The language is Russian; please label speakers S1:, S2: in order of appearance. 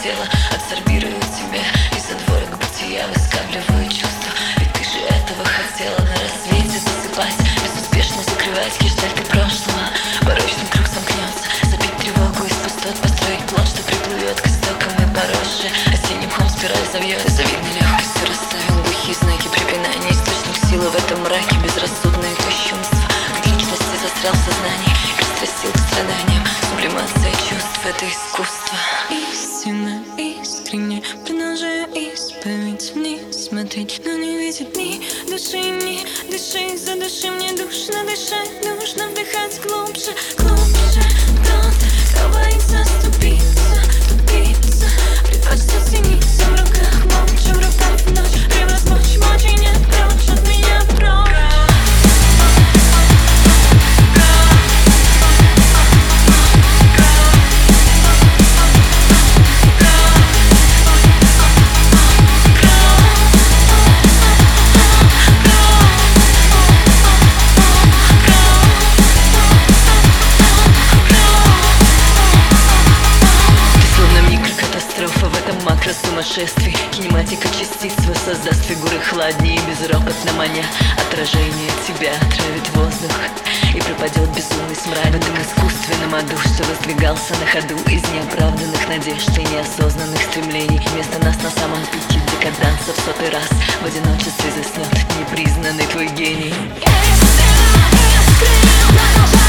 S1: тело адсорбирую тебя, и задворок бытия выскабливаю чувства. Ведь ты же этого хотела на рассвете засыпать, безуспешно закрывать гештальты прошлого. Порочный круг сомкнется, забить тревогу из пустот, построить плод, что приплывет к истокам и поросший осенним мхом спираль завьется. Завидной легкостью расставил глухие знаки препинания, источник силы в этом мраке, безрассудные кощунства. К личности застрял в сознании, пристрастил к страданиям. Сублимация чувств — это искусство.
S2: Истинно, искренне продолжаю исповедь, не смотреть, но не видит ни души, ни дыши. Задуши, мне душно дышать, нужно вдыхать глубже, глубже. Тот, кто боится ступиться, тупиться, предпочтет синица в руках, молча в руках в ночь, превозмочь мочь и нет прочь от меня прочь.
S1: Сумасшествий, кинематика частиц воссоздаст фигуры хладнее, безропотно маня. Отражение тебя травит воздух, и пропадет безумный смрад в этом искусственном аду, что воздвигался на ходу из неоправданных надежд и неосознанных стремлений. Вместо нас на самом пике декаданса в сотый раз в одиночестве заснет непризнанный твой гений.
S2: Я искренне продолжаю